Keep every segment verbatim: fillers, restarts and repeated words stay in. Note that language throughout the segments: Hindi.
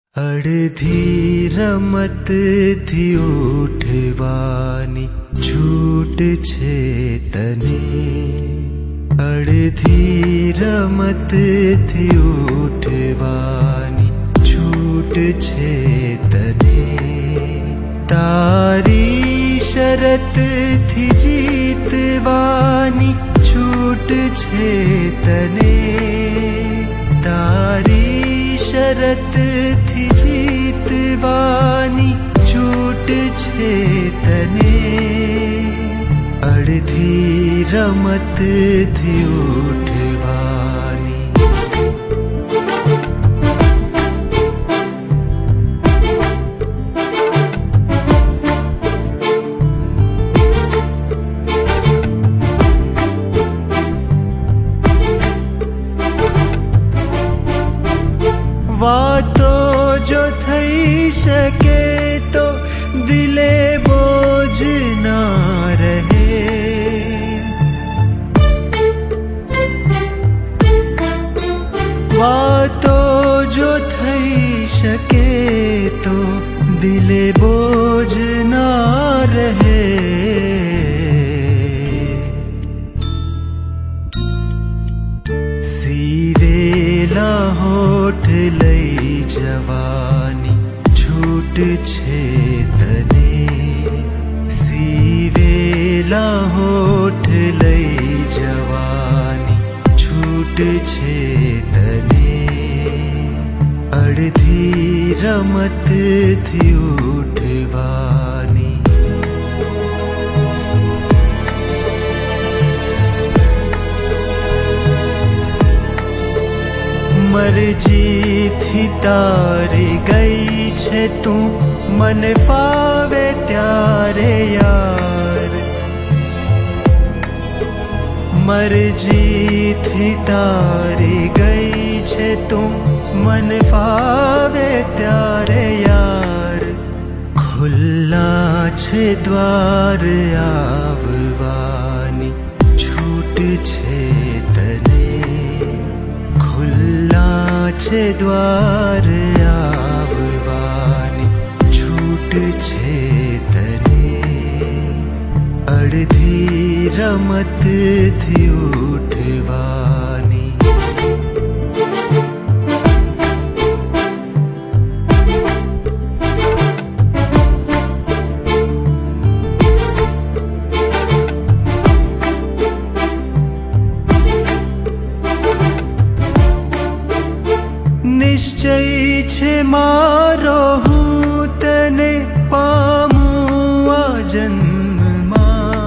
अड़धी रमत थी उठवानी छूट छे तने। अड़धी रमत थी उठवानी छूट छे तने। तारी शरत थी जीतवानी छूट छे तने। तारी शरत थी जीतवानी छूट छे तने। अड़धी रमत थी उठवानी। वातो जो थई शके तो दिले बोझ ना रहे। वातो जो थई शके तो दिले बोझ ना रहे। सीवेला होठ लई जवानी छूट छे तने। सीवेला होठ लई जवानी छूट छे तने। अड़धी रमत थी उठवानी। मरजी थी तारी गई छे तू मन फावे त्यारे यार। मरजी थी तारी गई छे तू मन फावे त्यारे यार। खुल्ला छे द्वार आववानी छूट छे तने। खुल्ला छे द्वार आववानी छूट छे तने। अड़धी रमत थी उठवानी। निश्चय छे मारो हूँ तने पामू आ जन्ममा।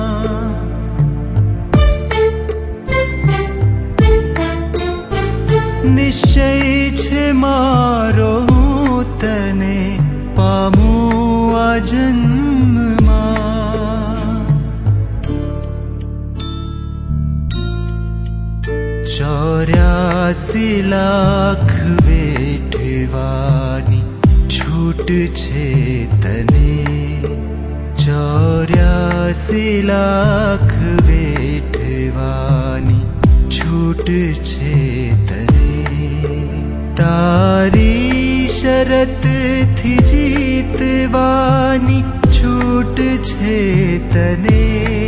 निश्चय छे मारो हूँ तने पामू आ जन्ममा। चौरासी लाख वेठवानी छूट छे तने। चौरासी लाख वेठवानी छूट छे तने। तारी शरत थी जीतवानी छूट छे तने।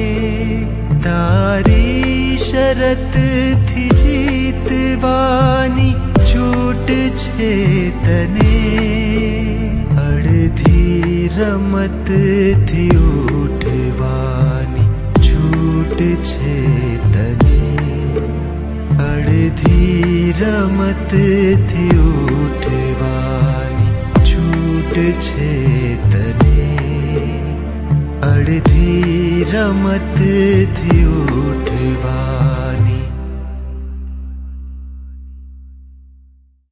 तारी शरत थी जीतवानी छूट छे तने। अड़धी रमत थी उठवानी छूट छे तने। अड़धी रमत थी उठवानी छूट छे तने। अड़धी रमत थी उठवानी।